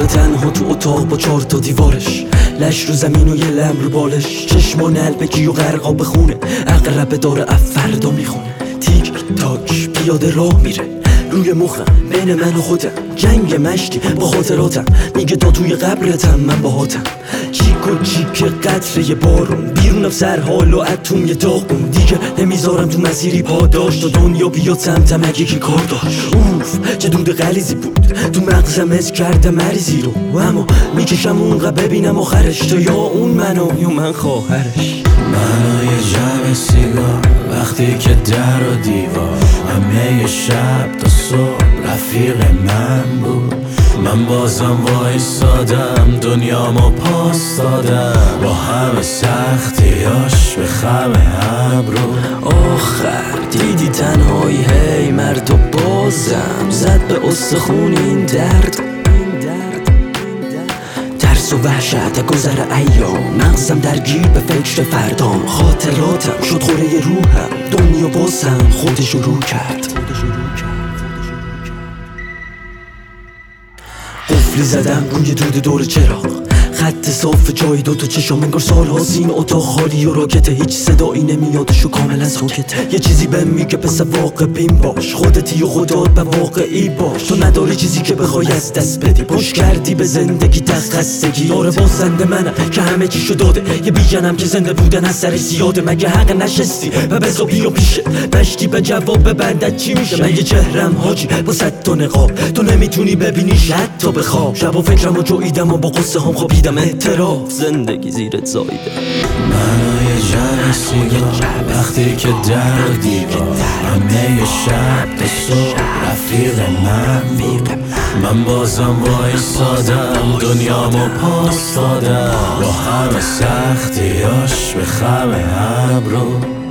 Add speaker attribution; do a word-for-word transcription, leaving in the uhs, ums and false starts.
Speaker 1: تنها تو اتاق با چهار تا دیوارش، لش رو زمین و یه لم رو بالش، چشمان البکی و غرقا بخونه، اقربه داره افردا میخونه. تیک تاک پیاده راه میره روی مخم، بین من و خودم جنگ مشتی با خاطراتم، میگه تا توی قبرتم من باهاتم. چیک و چیک قطره بارون بیرونم سر حال و اتم یه داغون، دیگه نمیذارم تو مسیری پاداش تا دنیا بیاد سمتم اگه کی کار داشت. اوف چه دود غلیظی بود تو مغزم، از کردم مریضی رو، اما میکشم اونقدر ببینم آخرش، تا یا اون منو یا من خواهرش.
Speaker 2: منو یه جمع سیگار وقتی که در و دیوار، همه شب تا صبح رفیق من بود. من بازم وایسادم دنیامو پاس دادم، با همه سختیاش به خم ابرو.
Speaker 1: آخر دیدی تنهایی هی مرد و بازم زد به استخون این درد، ترس و وحشت گذر ایام، مغزم درگیر به فکر فردام، خاطراتم شد خوره روحم، دنیا بازم خودشو رو کرد. قفلی زدم روی دود دور چراغ، خط صاف جای دوتا چشام، انگار سال هاست این اتاق خالی و راکته، هیچ صدایی نمیادش و کاملا ساکته. یه چیزی بهم میگه پس واقع بین باش، خودتی و خودت به واقعی باش، تو نداری چیزی که بخوای از دست بدی، پشت کردی به زندگی تخصگی. داره بازنده منم که همه چیشو داده، یه بیجنم که زنده بودن از سرش زیاده، مگه حق نشستی و بزا بیا پیشه بشتی به جواب ببندت چی میشه؟ من یه چهرم حاجی با صد تا نقاب، تو نمیتونی ببینیش حتی به خواب، شب و فکرمو جویدم و با قصه هم خوابیدم، اعتراف زندگی زیرت زایده.
Speaker 2: منو یه جمع سیگار وقتی که در و دیوار، همه شب تا صبح رفیق من بود. من بازم وایسادم دنیامو پاس دادم، با همه سختیاش به خم ابرو.